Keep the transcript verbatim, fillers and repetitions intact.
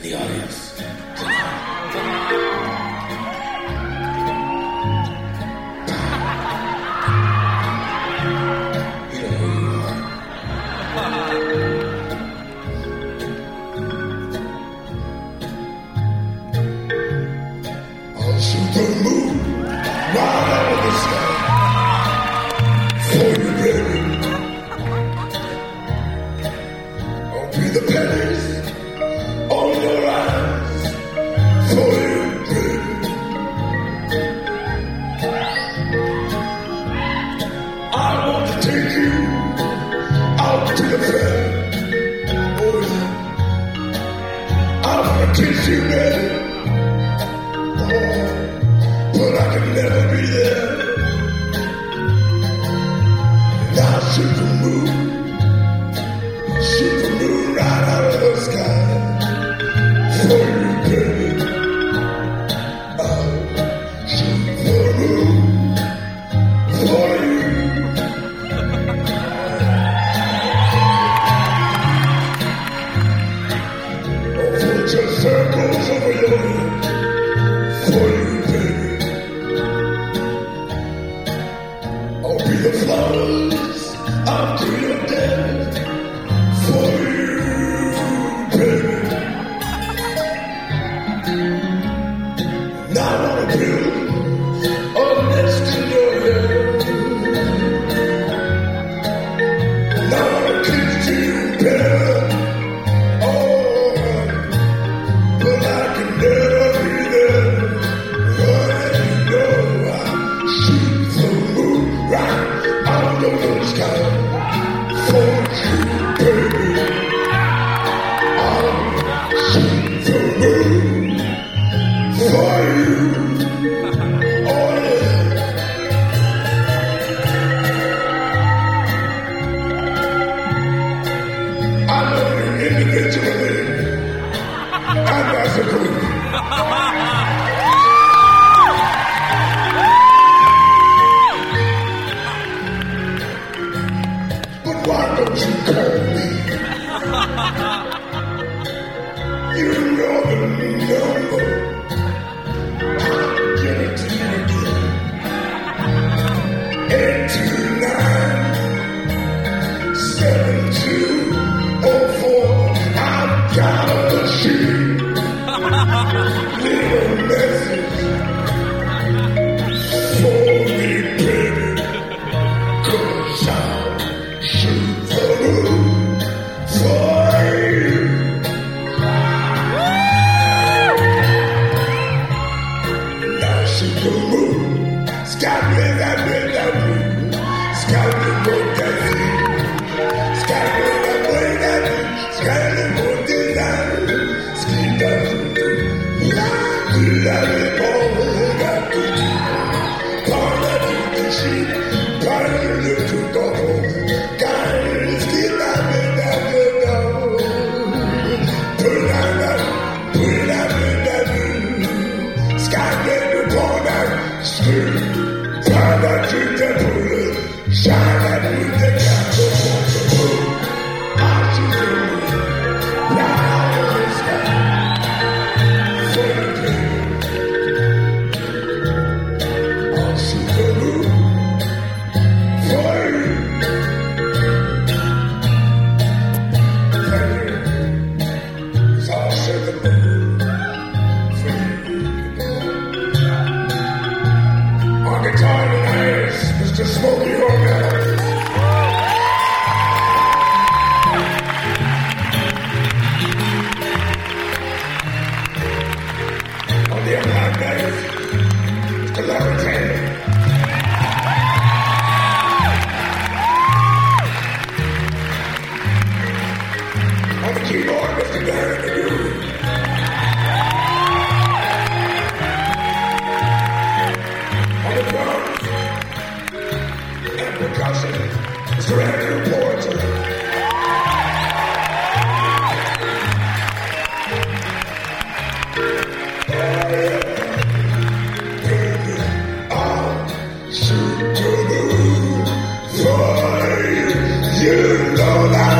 the audience tonight. You know who you are. I'll shoot the moon right out of the sky for you, baby. I'll be the pennies on your eyes for you, baby. I want to take you out to the fair. Oh yeah. I want to kiss you, baby. Oh, but I can never be there. And I'll shoot the moon, shoot the moon right out of the sky for you, baby. I'll shoot the moon for you. I'll put your circles over your head for you, baby. I'll be the flowers after you're dead for you, baby. And I wanna build a nest in your head. And I wanna kiss you better. Oh, but I can never be there. Oh, you know I shoot the moon right out of the sky for you, baby. I'll shoot the moon for you. Oh yeah. I love you individually and as a group. But why don't you call me? You know the number. I'll give it to you again. Eight two nine seven two oh four. I've got a machine. Little message for me, baby. 'Cause I'll shoot the moon for you. Now shoot the moon. Sky me that way, that way. Sky me more that way. Sky me that way, that way. Sky me more than that. Ski down. La, la, la, all that to do. All that to do, she. Got to look to go. Guys, get that way, that way, down. Put that way, put that way, that way. Sky me the ball that street. Try that to the bullet. Shine that with the candle for the moon. I'll shoot the moon. Right out of the sky. For you, baby. I'll shoot the moon for you. Thank you. 'Cause I'll shoot the moon for you. On guitar tonight, Mister Smokey Hormel. On the upright bass, Mister Larry Taylor. On the keyboard, Mister Darren DeGroote. On the drums and percussion, Mister Andrew Porter. Baby, I'll shoot the moon for you. You know that